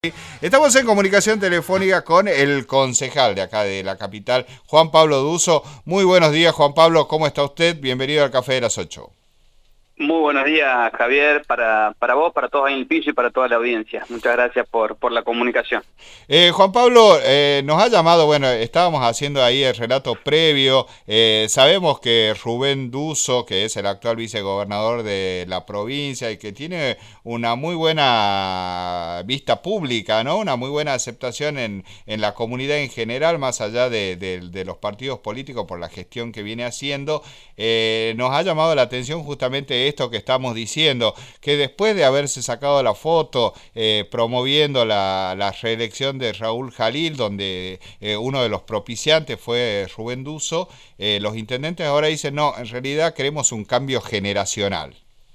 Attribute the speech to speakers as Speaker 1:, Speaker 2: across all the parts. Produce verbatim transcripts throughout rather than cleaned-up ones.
Speaker 1: Estamos en comunicación telefónica con el concejal de acá de la capital, Juan Pablo Duso. Muy buenos días, Juan Pablo, ¿cómo está usted? Bienvenido al Café de las ocho.
Speaker 2: Muy buenos días, Javier, para, para vos, para todos ahí en el piso y para toda la audiencia. Muchas gracias por, por la comunicación.
Speaker 1: Eh, Juan Pablo, eh, nos ha llamado, bueno, estábamos haciendo ahí el relato previo, eh, sabemos que Rubén Duso, que es el actual vicegobernador de la provincia y que tiene una muy buena vista pública, ¿no? Una muy buena aceptación en, en la comunidad en general, más allá de, de, de los partidos políticos por la gestión que viene haciendo, eh, nos ha llamado la atención justamente esto que estamos diciendo, que después de haberse sacado la foto eh, promoviendo la, la reelección de Raúl Jalil, donde eh, uno de los propiciantes fue Rubén Duso, eh, los intendentes ahora dicen, no, en realidad queremos un cambio generacional.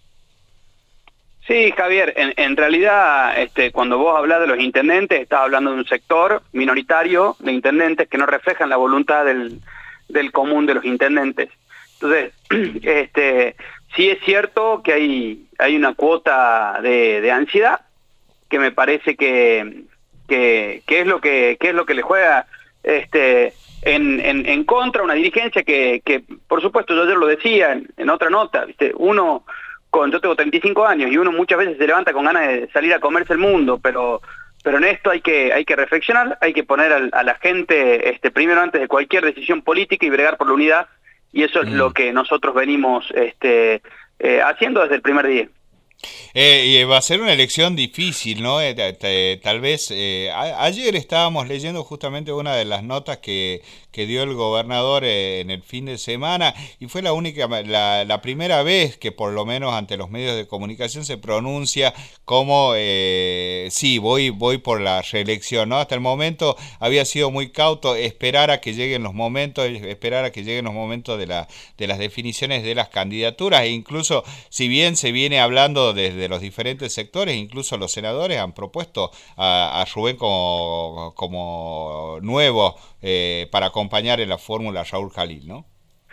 Speaker 2: Sí, Javier, en, en realidad este, cuando vos hablas de los intendentes, estás hablando de un sector minoritario de intendentes que no reflejan la voluntad del, del común de los intendentes. Entonces, este, sí es cierto que hay, hay una cuota de, de ansiedad que me parece que, que, que, es lo que, que es lo que le juega este, en, en, en contra una dirigencia que, que, por supuesto, yo ayer lo decía en, en otra nota, ¿viste? Uno, con, yo tengo treinta y cinco años y uno muchas veces se levanta con ganas de salir a comerse el mundo, pero, pero en esto hay que, hay que reflexionar, hay que poner a, a la gente este, primero antes de cualquier decisión política y bregar por la unidad. Y eso es mm. lo que nosotros venimos este, eh, haciendo desde el primer día.
Speaker 1: Eh, y va a ser una elección difícil, ¿no? Eh, te, tal vez, eh, a, ayer estábamos leyendo justamente una de las notas que, que dio el gobernador eh, en el fin de semana y fue la única, la, la primera vez que por lo menos ante los medios de comunicación se pronuncia como, eh, sí, voy, voy por la reelección, ¿no? Hasta el momento había sido muy cauto esperar a que lleguen los momentos, esperar a que lleguen los momentos de, la, de las definiciones de las candidaturas e incluso, si bien se viene hablando desde los diferentes sectores, incluso los senadores han propuesto a, a Rubén como, como nuevo eh, para acompañar en la fórmula Raúl Jalil, ¿no?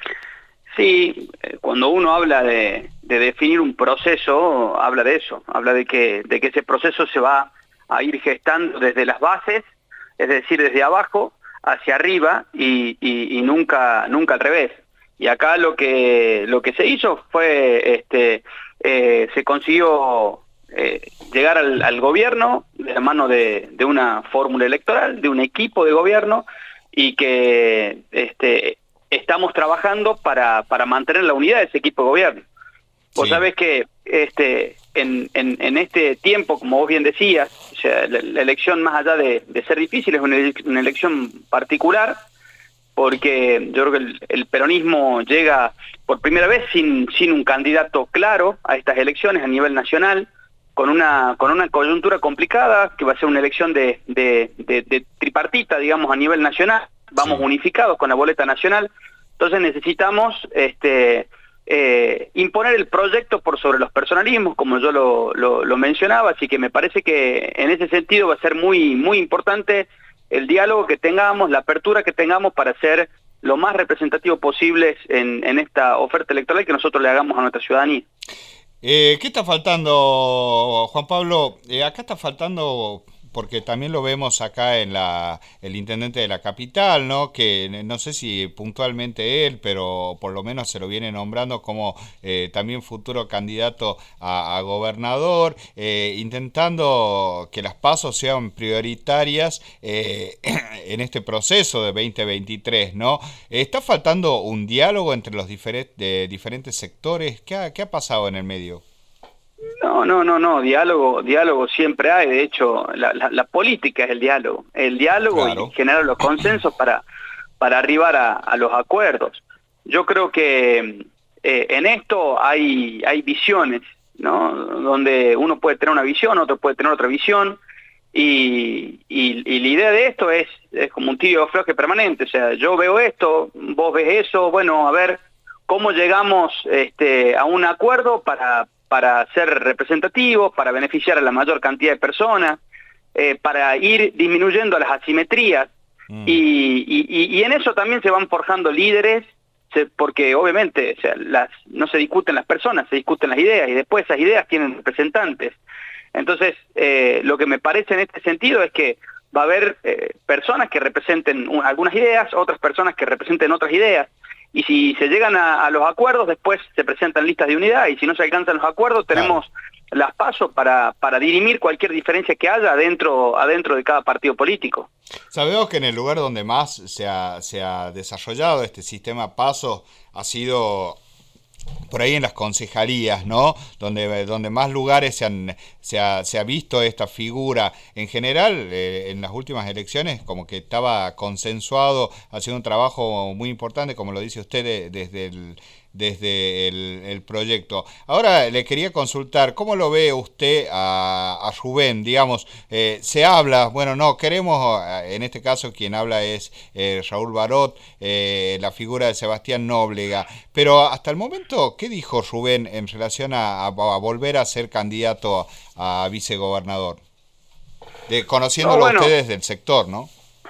Speaker 2: Sí, cuando uno habla de, de definir un proceso, habla de eso, habla de que, de que ese proceso se va a ir gestando desde las bases, es decir, desde abajo hacia arriba y, y, y nunca, nunca al revés. Y acá lo que, lo que se hizo fue... este Eh, se consiguió eh, llegar al, al gobierno de la mano de, de una fórmula electoral, de un equipo de gobierno, y que este, estamos trabajando para, para mantener la unidad de ese equipo de gobierno. Vos sí. sabés que este, en, en, en este tiempo, como vos bien decías, o sea, la, la elección más allá de, de ser difícil es una, una elección particular, porque yo creo que el, el peronismo llega por primera vez sin, sin un candidato claro a estas elecciones a nivel nacional, con una, con una coyuntura complicada, que va a ser una elección de, de, de, de tripartita, digamos, a nivel nacional, vamos sí. unificados con la boleta nacional, entonces necesitamos este, eh, imponer el proyecto por sobre los personalismos, como yo lo, lo, lo mencionaba, así que me parece que en ese sentido va a ser muy, muy importante el diálogo que tengamos, la apertura que tengamos para ser lo más representativo posible en, en esta oferta electoral que nosotros le hagamos a nuestra ciudadanía.
Speaker 1: Eh, ¿Qué está faltando, Juan Pablo? Eh, acá está faltando, porque también lo vemos acá en la el intendente de la capital, ¿no? Que no sé si puntualmente él, pero por lo menos se lo viene nombrando como eh, también futuro candidato a, a gobernador, eh, intentando que las pasos sean prioritarias eh, en este proceso de veinte veintitrés, ¿no? ¿Está faltando un diálogo entre los diferentes, de diferentes sectores? ¿Qué ha, qué ha pasado en el medio?
Speaker 2: No, no, no, no, diálogo, diálogo siempre hay, de hecho, la, la, la política es el diálogo, el diálogo claro. y generar los consensos para, para arribar a, a los acuerdos. Yo creo que eh, en esto hay, hay visiones, ¿no? Donde uno puede tener una visión, otro puede tener otra visión, y, y, y la idea de esto es, es como un tiro de afloje permanente, o sea, yo veo esto, vos ves eso, bueno, a ver cómo llegamos este, a un acuerdo para... para ser representativos, para beneficiar a la mayor cantidad de personas, eh, para ir disminuyendo las asimetrías, mm. y, y, y en eso también se van forjando líderes, se, porque obviamente o sea, las, no se discuten las personas, se discuten las ideas, y después esas ideas tienen representantes. Entonces, eh, lo que me parece en este sentido es que va a haber eh, personas que representen un, algunas ideas, otras personas que representen otras ideas, y si se llegan a, a los acuerdos, después se presentan listas de unidad, y si no se alcanzan los acuerdos, tenemos claro. las pasos para, para dirimir cualquier diferencia que haya adentro, adentro de cada partido político.
Speaker 1: Sabemos que en el lugar donde más se ha, se ha desarrollado este sistema PASO ha sido por ahí en las concejalías, ¿no? Donde, donde más lugares se, han, se, ha, se ha visto esta figura. En general, eh, en las últimas elecciones, como que estaba consensuado, haciendo un trabajo muy importante, como lo dice usted, de, desde el... desde el, el proyecto. Ahora le quería consultar, ¿cómo lo ve usted a, a Rubén? Digamos, eh, se habla, bueno, no, queremos, en este caso quien habla es eh, Raúl Barot, eh, la figura de Sebastián Nóblega, pero hasta el momento, ¿qué dijo Rubén en relación a, a, a volver a ser candidato a, a vicegobernador? De, conociéndolo no, bueno. ustedes del sector, ¿no?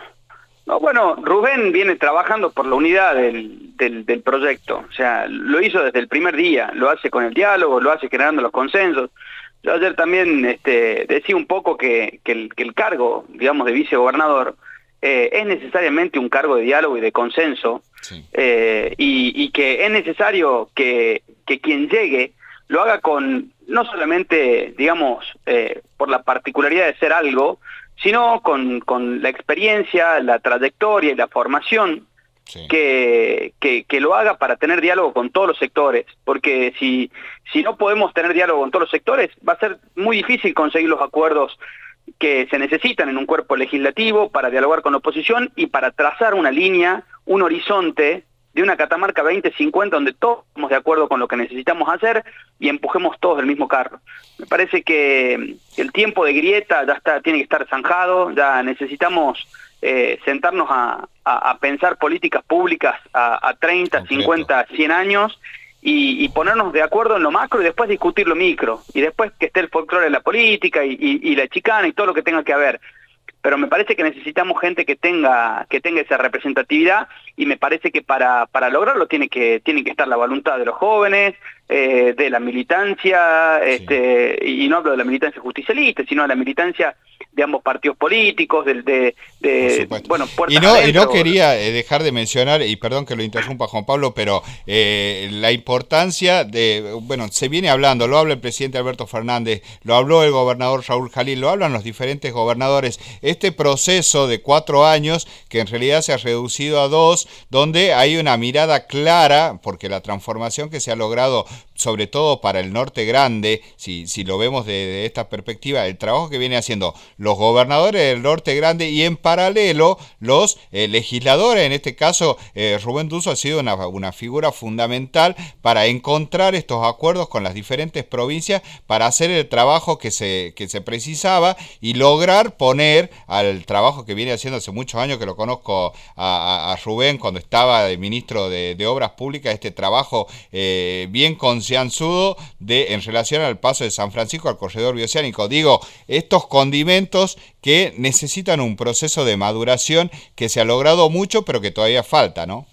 Speaker 2: No, bueno, Rubén viene trabajando por la unidad del, del, del proyecto, o sea, lo hizo desde el primer día, lo hace con el diálogo, lo hace generando los consensos. Yo ayer también este, decía un poco que, que, el, que el cargo, digamos, de vicegobernador eh, es necesariamente un cargo de diálogo y de consenso, sí. eh, y, y que es necesario que, que quien llegue lo haga con, no solamente, digamos, eh, por la particularidad de ser algo, sino con, con la experiencia, la trayectoria y la formación sí. que, que, que lo haga para tener diálogo con todos los sectores, porque si, si no podemos tener diálogo con todos los sectores, va a ser muy difícil conseguir los acuerdos que se necesitan en un cuerpo legislativo para dialogar con la oposición y para trazar una línea, un horizonte de una Catamarca veinte cincuenta donde todos estamos de acuerdo con lo que necesitamos hacer y empujemos todos el mismo carro. Me parece que el tiempo de grieta ya está, tiene que estar zanjado, ya necesitamos eh, sentarnos a, a, a pensar políticas públicas a, a treinta, Concreto. cincuenta, cien años y, y ponernos de acuerdo en lo macro y después discutir lo micro. Y después que esté el folclore de la política y, y, y la chicana y todo lo que tenga que haber. Pero me parece que necesitamos gente que tenga que tenga esa representatividad y me parece que para, para lograrlo tiene que, tiene que estar la voluntad de los jóvenes, eh, de la militancia, sí. este, y no hablo de la militancia justicialista, sino de la militancia de ambos partidos políticos, de, de, de bueno,
Speaker 1: y no, adentro. Y no quería dejar de mencionar, y perdón que lo interrumpa Juan Pablo, pero eh, la importancia de, bueno, se viene hablando, lo habla el presidente Alberto Fernández, lo habló el gobernador Raúl Jalil, lo hablan los diferentes gobernadores, este proceso de cuatro años que en realidad se ha reducido a dos, donde hay una mirada clara, porque la transformación que se ha logrado, sobre todo para el norte grande, si, si lo vemos de, de esta perspectiva, el trabajo que viene haciendo los gobernadores del norte grande y en paralelo los eh, legisladores, en este caso eh, Rubén Dusso ha sido una, una figura fundamental para encontrar estos acuerdos con las diferentes provincias para hacer el trabajo que se, que se precisaba y lograr poner al trabajo que viene haciendo hace muchos años, que lo conozco a, a, a Rubén cuando estaba de ministro de, de Obras Públicas, este trabajo eh, bien concienzudo de en relación al paso de San Francisco al corredor bioceánico. Digo, estos condimentos que necesitan un proceso de maduración que se ha logrado mucho, pero que todavía falta, ¿no?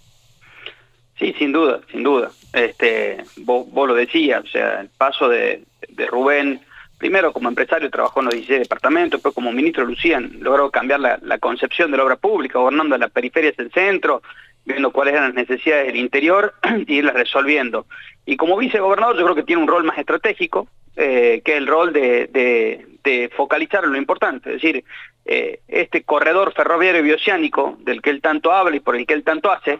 Speaker 2: Sí, sin duda, sin duda. Este, vos, vos lo decías, o sea, el paso de, de Rubén, primero como empresario trabajó en los dieciséis departamentos, después como ministro Lucían logró cambiar la, la concepción de la obra pública, gobernando las periferias del centro, viendo cuáles eran las necesidades del interior y irlas resolviendo. Y como vicegobernador yo creo que tiene un rol más estratégico, eh, que es el rol de, de, de focalizar en lo importante, es decir, eh, este corredor ferroviario bioceánico del que él tanto habla y por el que él tanto hace,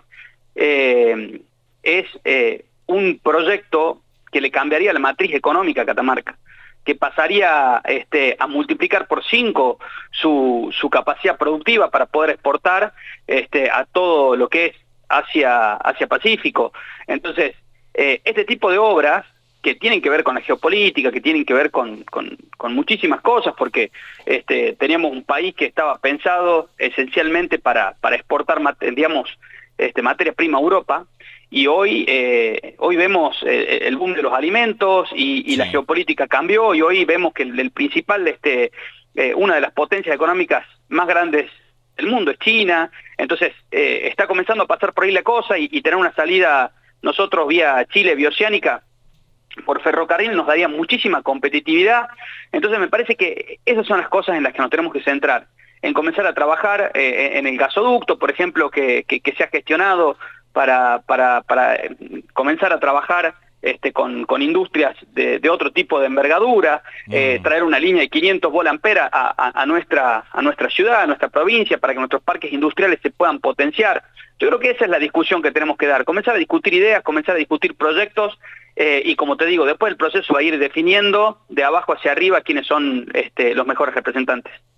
Speaker 2: eh, es eh, un proyecto que le cambiaría la matriz económica a Catamarca, que pasaría este, a multiplicar por cinco su, su capacidad productiva para poder exportar este, a todo lo que es Asia, Asia Pacífico. Entonces, eh, este tipo de obras que tienen que ver con la geopolítica, que tienen que ver con, con, con muchísimas cosas, porque este, teníamos un país que estaba pensado esencialmente para, para exportar, digamos, este, materia prima a Europa, y hoy eh, hoy vemos eh, el boom de los alimentos y, y sí. la geopolítica cambió, y hoy vemos que el, el principal, este, eh, una de las potencias económicas más grandes del mundo es China. Entonces eh, está comenzando a pasar por ahí la cosa y, y tener una salida nosotros vía Chile bioceánica por ferrocarril nos daría muchísima competitividad. Entonces me parece que esas son las cosas en las que nos tenemos que centrar, en comenzar a trabajar eh, en el gasoducto, por ejemplo, que, que, que se ha gestionado para, para, para comenzar a trabajar este, con, con industrias de, de otro tipo de envergadura, mm. eh, traer una línea de quinientos volt-ampera a, a, a, nuestra, a nuestra ciudad, a nuestra provincia, para que nuestros parques industriales se puedan potenciar. Yo creo que esa es la discusión que tenemos que dar, comenzar a discutir ideas, comenzar a discutir proyectos, eh, y como te digo, después el proceso va a ir definiendo de abajo hacia arriba quiénes son este, los mejores representantes.